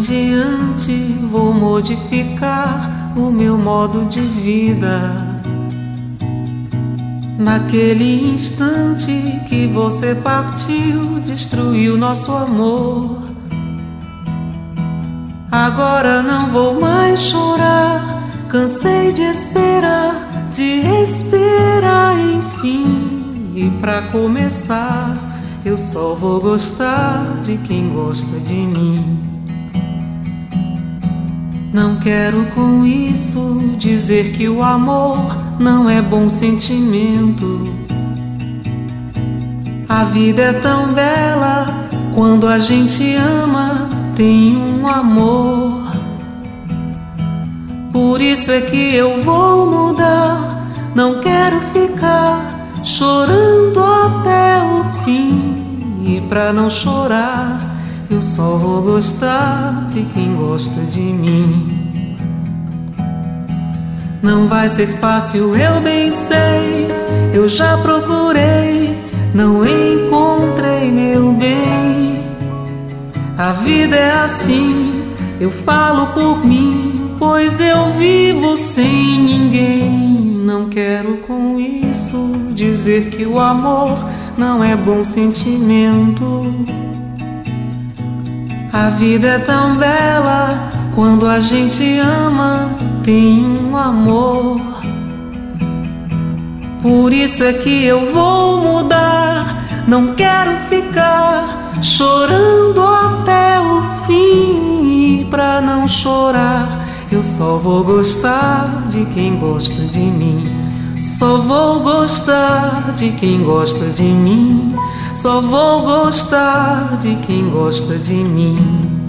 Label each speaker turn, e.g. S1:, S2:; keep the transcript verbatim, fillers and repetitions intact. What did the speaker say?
S1: diante vou modificar o meu modo de vida. Naquele instante que você partiu, destruiu nosso amor. Agora não vou mais chorar, cansei de esperar, de esperar enfim. E pra começar, eu só vou gostar de quem gosta de mim. Não quero com isso dizer que o amor não é bom sentimento. A vida é tão bela quando a gente ama, tem um amor. Por isso é que eu vou mudar, não quero ficar chorando até o fim. E pra não chorar, eu só vou gostar de quem gosta de mim. Não vai ser fácil, eu bem sei, eu já procurei, não encontrei meu bem. A vida é assim, eu falo por mim, pois eu vivo sem ninguém. Não quero com isso dizer que o amor não é bom sentimento. A vida é tão bela quando a gente ama, tem um amor. Por isso é que eu vou mudar, não quero ficar chorando até o fim. E pra não chorar, eu só vou gostar de quem gosta de mim. Só vou gostar de quem gosta de mim. Só vou gostar de quem gosta de mim.